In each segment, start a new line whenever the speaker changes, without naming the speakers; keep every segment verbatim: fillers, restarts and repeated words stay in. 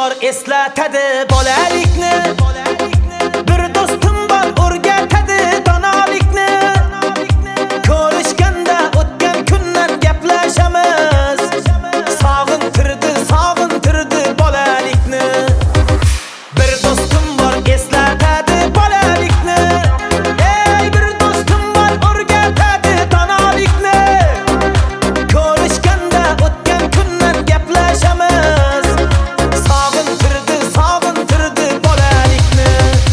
bor eslatadi bolalikni. Bir do'stim bor o'rgatadi donolikni. Ko'rishganda o'tgan kunlar gaplashamiz. Sog'intirdi, sog'intirdi bolalikni. Bir do'stim bor eslatadi bolalikni. Ey bir do'stim bor o'rgatadi donolikni. Ko'rishganda o'tgan kunlar gaplashamiz. Sog'intirdi, sog'intirdi bolalikni.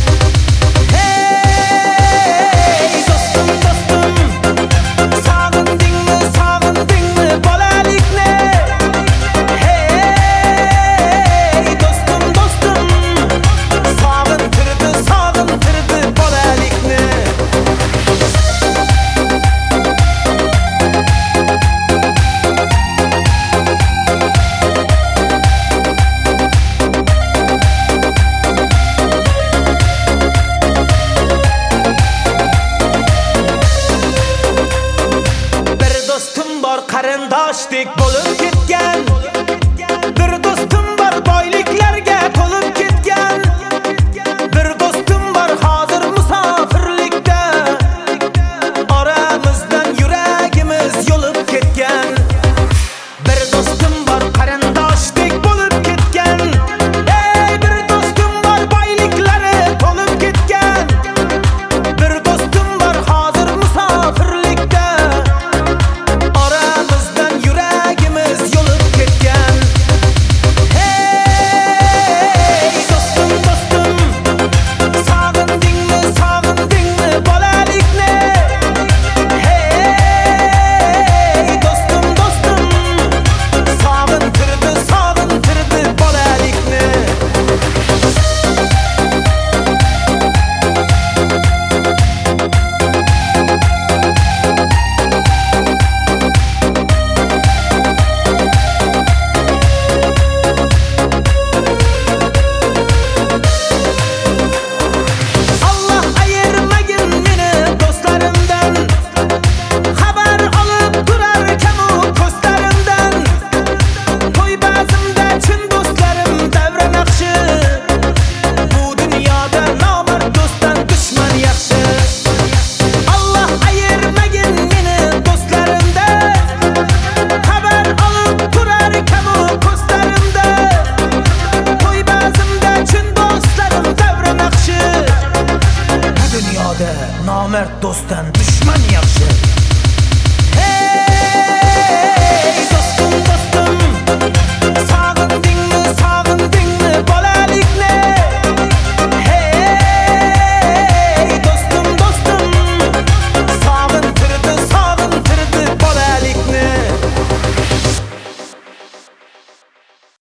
Hey do'stim, do'stim, sog'indingmi, sog'indingmi bolalikni? Hey do'stim, do'stim, sog'intirdi, sog'intirdi bolalikni. Bir do'stim bor qarindoshdek bo'lib ketgan. Bir do'stim bor boyliklarga to'lib ketgan. Bir do'stim bor hozir musofirlikda. Oramizdan yuragimiz yo'lib ketgan. Bir do'stim bor qarindoshdek bo'lib ketgan. Ey bir do'stim bor boyliklari to'lib ketgan. Bir do'stim bor hozir musofirlikda. Oramizdan yuragimiz yo'lib ketgan. Hey do'stim, do'stim, sog'indingmi, sog'indingmi bolalikni? Hey do'stim, do'stim, sog'intirdi, sog'intirdi bolalikni. Allah ayirmagin meni do'stlarimdan. Xabar olib turarkan u ko'zlarimdan. To'y ba'zimda chin do'stlarim davra naqshi. Bu dunyoda nomard do'stdan dushman yaxshi. Allah ayirmagin meni do'stlarimdan. Xabar olib turarkan u ko'zlarimdan. To'y ba'zimda chin do'stlarim davra naqshi. Bu dunyoda nomard do'stdan dushman yaxshi.